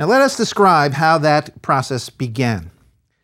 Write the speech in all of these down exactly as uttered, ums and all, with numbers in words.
Now let us describe how that process began.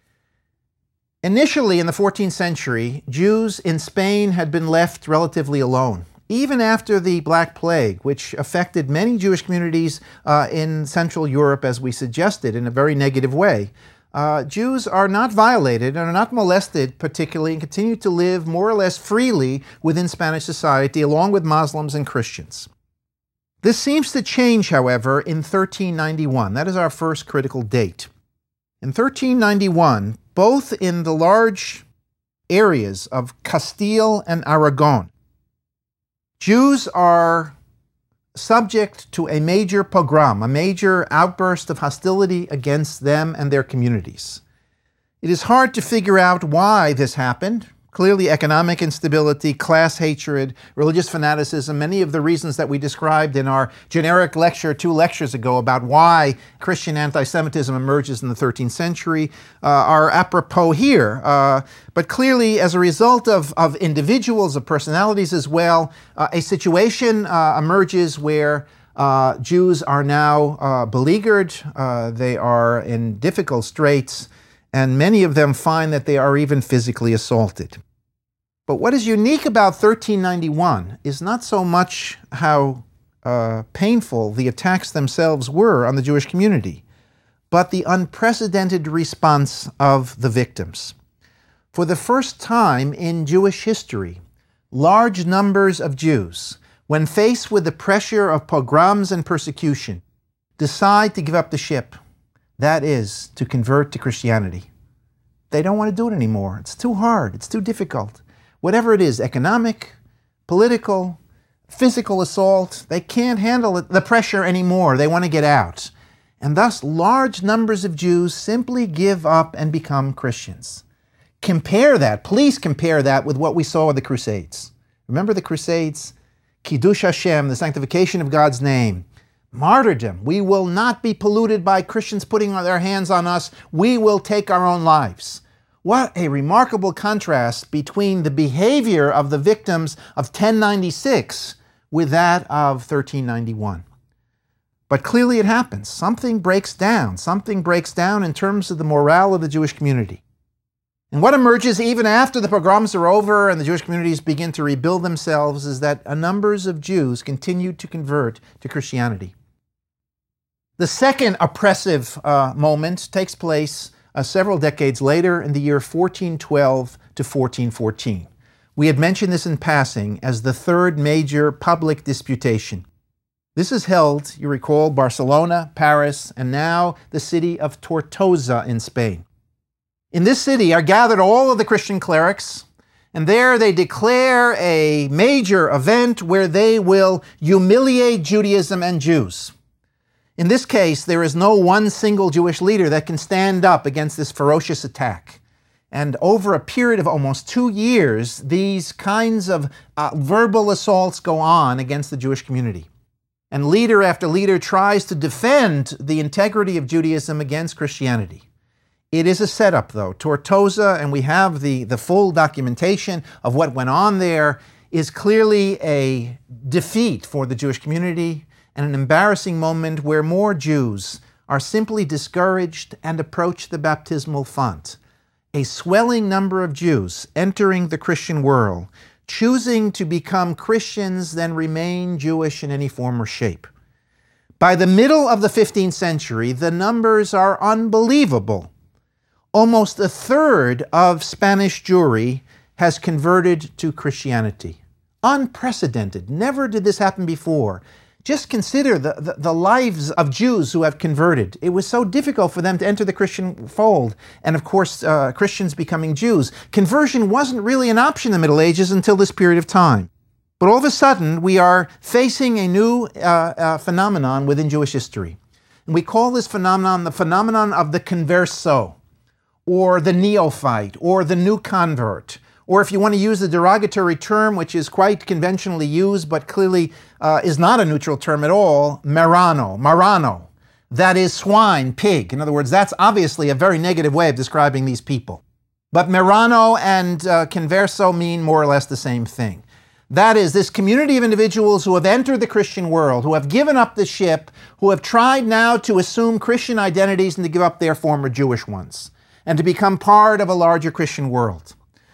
Initially, in the fourteenth century, Jews in Spain had been left relatively alone. Even after the Black Plague, which affected many Jewish communities uh, in Central Europe, as we suggested, in a very negative way, uh, Jews are not violated and are not molested particularly and continue to live more or less freely within Spanish society, along with Muslims and Christians. This seems to change, however, in thirteen ninety-one. That is our first critical date. In thirteen ninety-one, both in the large areas of Castile and Aragon, Jews are subject to a major pogrom, a major outburst of hostility against them and their communities. It is hard to figure out why this happened. Clearly, economic instability, class hatred, religious fanaticism, many of the reasons that we described in our generic lecture two lectures ago about why Christian anti-Semitism emerges in the thirteenth century uh, are apropos here. Uh, but clearly, as a result of, of individuals, of personalities as well, uh, a situation uh, emerges where uh, Jews are now uh, beleaguered, uh, they are in difficult straits, and many of them find that they are even physically assaulted. But what is unique about thirteen ninety-one is not so much how uh, painful the attacks themselves were on the Jewish community, but the unprecedented response of the victims. For the first time in Jewish history, large numbers of Jews, when faced with the pressure of pogroms and persecution, decide to give up the ship. That is, to convert to Christianity. They don't want to do it anymore. It's too hard. It's too difficult. Whatever it is, economic, political, physical assault, they can't handle it, the pressure anymore. They want to get out. And thus, large numbers of Jews simply give up and become Christians. Compare that, please compare that with what we saw with the Crusades. Remember the Crusades? Kiddush Hashem, the sanctification of God's name. Martyrdom. We will not be polluted by Christians putting their hands on us. We will take our own lives. What a remarkable contrast between the behavior of the victims of ten ninety-six with that of thirteen ninety-one. But clearly it happens. Something breaks down. Something breaks down in terms of the morale of the Jewish community. And what emerges even after the pogroms are over and the Jewish communities begin to rebuild themselves is that a numbers of Jews continue to convert to Christianity. The second oppressive uh, moment takes place uh, several decades later in the year fourteen twelve to fourteen fourteen. We had mentioned this in passing as the third major public disputation. This is held, you recall, Barcelona, Paris, and now the city of Tortosa in Spain. In this city are gathered all of the Christian clerics, and there they declare a major event where they will humiliate Judaism and Jews. In this case, there is no one single Jewish leader that can stand up against this ferocious attack. And over a period of almost two years, these kinds of uh, verbal assaults go on against the Jewish community. And leader after leader tries to defend the integrity of Judaism against Christianity. It is a setup, though. Tortosa, and we have the, the full documentation of what went on there, is clearly a defeat for the Jewish community and an embarrassing moment where more Jews are simply discouraged and approach the baptismal font. A swelling number of Jews entering the Christian world, choosing to become Christians than remain Jewish in any form or shape. By the middle of the fifteenth century, the numbers are unbelievable. Almost a third of Spanish Jewry has converted to Christianity. Unprecedented. Never did this happen before. Just consider the, the, the lives of Jews who have converted. It was so difficult for them to enter the Christian fold. And of course, uh, Christians becoming Jews. Conversion wasn't really an option in the Middle Ages until this period of time. But all of a sudden, we are facing a new uh, uh, phenomenon within Jewish history. And we call this phenomenon the phenomenon of the converso, or the neophyte, or the new convert. Or if you want to use the derogatory term, which is quite conventionally used, but clearly uh, is not a neutral term at all, marrano, marrano. That is swine, pig. In other words, that's obviously a very negative way of describing these people. But marrano and uh, converso mean more or less the same thing. That is, this community of individuals who have entered the Christian world, who have given up the ship, who have tried now to assume Christian identities and to give up their former Jewish ones, and to become part of a larger Christian world.